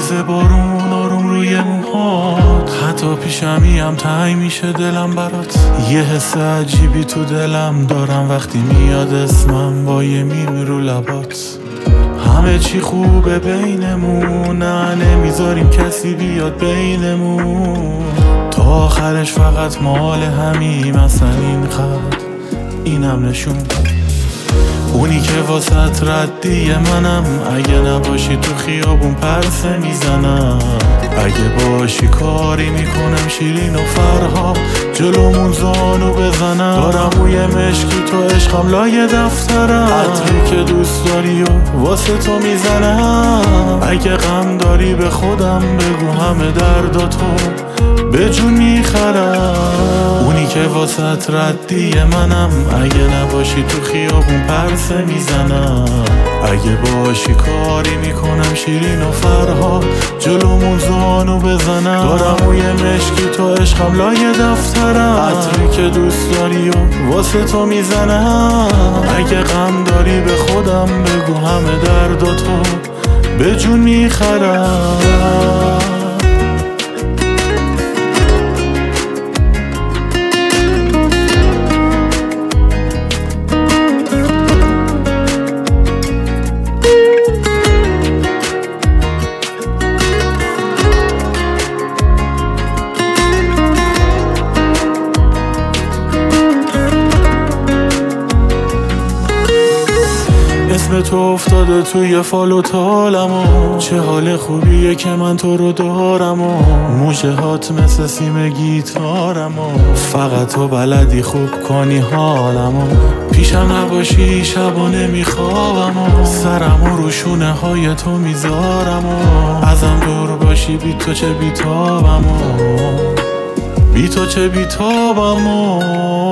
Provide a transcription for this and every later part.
میریزه بارون آروم روی موهات، حتی پیشمیم تنگ میشه دلم برات. یه حس عجیبی تو دلم دارم وقتی میاد اسمم با یه میم رو لبات. همه چی خوبه بینمون، نه نمیذاریم کسی بیاد بینمون. تا آخرش فقط مال همیم، اصلا این خط اینم نشون. اونی که واسط ردی منم، اگه نباشی تو خیابون پرسه میزنم. اگه باشی کاری میکنم شیرین و فرها جلومون زانو بزنم. دارم موی مشکی تو عشقم لای دفترم، عطری که دوست داری و واسه تو میزنم. اگه غم داری به خودم بگو، همه درداتو به جون میخرم. اونی که واسط ردی منم، اگه نباشی تو خیابون پرسه میزنم. اگه باشی کاری میکنم شیرین و فرها جلومون زانو بزنم. دارم موی مشکی تو عشقم لای دفترم، عطری که دوست داری و واسه تو میزنم. اگه غم داری به خودم بگو، همه درداتو به جون میخرم. اسم تو افتاده توی فال و تالم و چه حال خوبیه که من تو رو دارم و موشه هات مثل سیم گیتارم و فقط تو بلدی خوب کنی حالم و پیشم نباشی شبا نمیخوابم و سرم و روشونه های تو میذارم و ازم دور باشی بی تو چه بیتابم و بی تو چه بیتابم و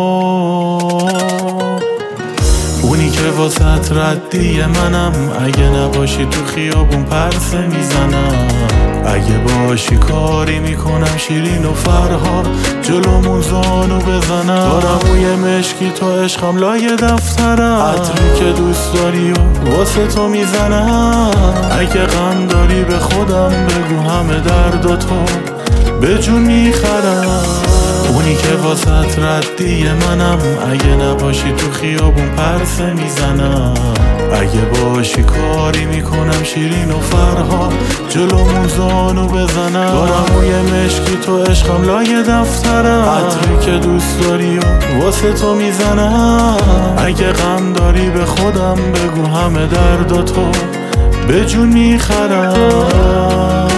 اونی که واسط ردی منم، اگه نباشی تو خیابون پرسه میزنم. اگه باشی کاری میکنم شیرین و فرها جلومون زانو بزنم. دارم موی مشکی تو عشقم لای دفترم، عطری که دوست داری و واسه تو میزنم. اگه غم داری به خودم بگو، همه درداتو به جون میخرم. اونی که واسط ردی منم، اگه نباشی تو خیابون پرسه میزنم. اگه باشی کاری میکنم شیرین و فرها جلومون زانو بزنم. دارم موی مشکی تو عشقم لای دفترم، عطری که دوست داری و واسه تو میزنم. اگه غم داری به خودم بگو، همه درداتو به جون میخرم.